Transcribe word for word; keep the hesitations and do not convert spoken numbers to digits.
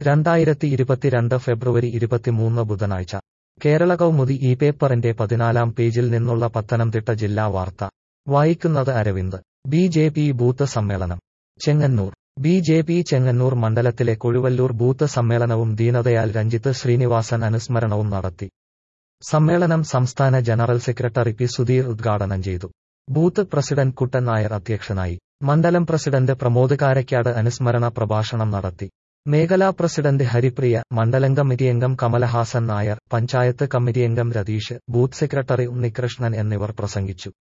രണ്ടായിരത്തി ഇരുപത്തിരണ്ട് ഫെബ്രുവരി ഇരുപത്തിമൂന്ന് ബുധനാഴ്ച കേരള കൗമുദി ഈ പേപ്പറിന്റെ പതിനാലാം പേജിൽ നിന്നുള്ള പത്തനംതിട്ട ജില്ലാ വാർത്ത വായിക്കുന്നത് Aravind. B J P booth സമ്മേളനം Chengannur. B J P Chengannur മണ്ഡലത്തിലെ കൊഴുവല്ലൂർ ബൂത്ത് സമ്മേളനവും ദീനദയാൽ രഞ്ജിത്ത് ശ്രീനിവാസൻ അനുസ്മരണവും നടത്തി. സമ്മേളനം സംസ്ഥാന ജനറൽ സെക്രട്ടറി പി സുധീർ ഉദ്ഘാടനം ചെയ്തു. ബൂത്ത് പ്രസിഡന്റ് കുട്ടൻ നായർ അധ്യക്ഷനായി. മണ്ഡലം പ്രസിഡന്റ് പ്രമോദ് കാരയ്ക്കാട് അനുസ്മരണ പ്രഭാഷണം നടത്തി. മേഖലാ പ്രസിഡന്റ് ഹരിപ്രിയ, മണ്ഡലം കമ്മിറ്റിയംഗം കമലഹാസൻ നായർ, പഞ്ചായത്ത് കമ്മിറ്റിയംഗം രതീഷ്, ബൂത്ത് സെക്രട്ടറി ഉണ്ണികൃഷ്ണൻ എന്നിവർ പ്രസംഗിച്ചു.